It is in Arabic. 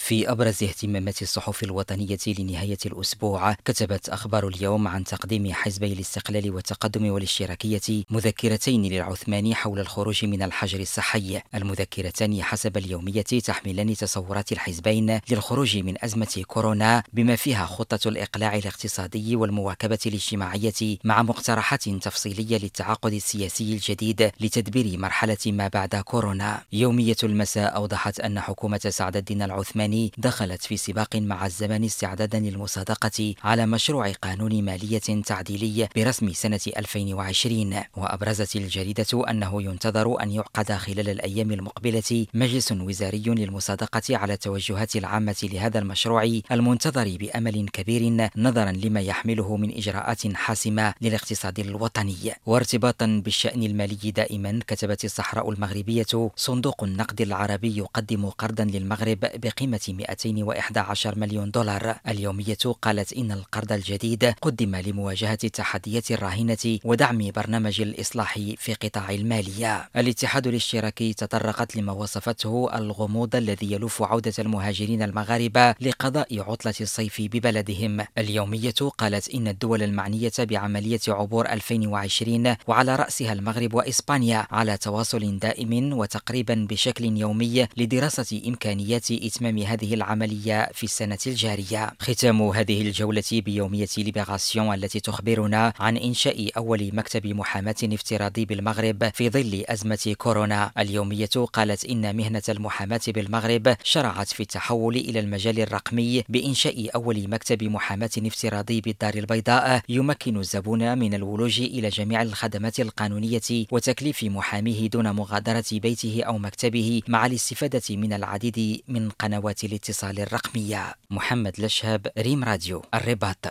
في أبرز اهتمامات الصحف الوطنية لنهاية الأسبوع، كتبت أخبار اليوم عن تقديم حزبي الاستقلال والتقدم والاشتراكية مذكرتين للعثماني حول الخروج من الحجر الصحي. المذكرتان حسب اليومية تحملان تصورات الحزبين للخروج من أزمة كورونا، بما فيها خطة الإقلاع الاقتصادي والمواكبة الاجتماعية، مع مقترحات تفصيلية للتعاقد السياسي الجديد لتدبير مرحلة ما بعد كورونا. يومية المساء أوضحت أن حكومة سعد الدين العثماني دخلت في سباق مع الزمان استعدادا للمصادقة على مشروع قانون مالية تعديلي برسم سنة 2020. وأبرزت الجريدة أنه ينتظر أن يعقد خلال الأيام المقبلة مجلس وزاري للمصادقة على التوجهات العامة لهذا المشروع المنتظر بأمل كبير، نظرا لما يحمله من إجراءات حاسمة للاقتصاد الوطني. وارتباطا بالشأن المالي دائما، كتبت الصحراء المغربية: صندوق النقد العربي يقدم قرضا للمغرب بقيمة 211 مليون دولار. اليومية قالت إن القرض الجديد قدم لمواجهة التحديات الراهنة ودعم برنامج الإصلاح في قطاع المالية. الاتحاد الاشتراكي تطرقت لما وصفته الغموض الذي يلف عودة المهاجرين المغاربة لقضاء عطلة الصيف ببلدهم. اليومية قالت إن الدول المعنية بعملية عبور 2020 وعلى رأسها المغرب وإسبانيا على تواصل دائم وتقريبا بشكل يومي لدراسة إمكانيات إتمام هذه العملية في السنة الجارية. ختام هذه الجولة بيومية ليبراسيون التي تخبرنا عن إنشاء أول مكتب محاماة افتراضي بالمغرب في ظل أزمة كورونا. اليومية قالت إن مهنة المحاماة بالمغرب شرعت في التحول إلى المجال الرقمي بإنشاء أول مكتب محاماة افتراضي بالدار البيضاء، يمكن الزبون من الولوج إلى جميع الخدمات القانونية وتكليف محاميه دون مغادرة بيته أو مكتبه، مع الاستفادة من العديد من قنوات الاتصال الرقمية. محمد لشهب، ريم راديو، الرباط.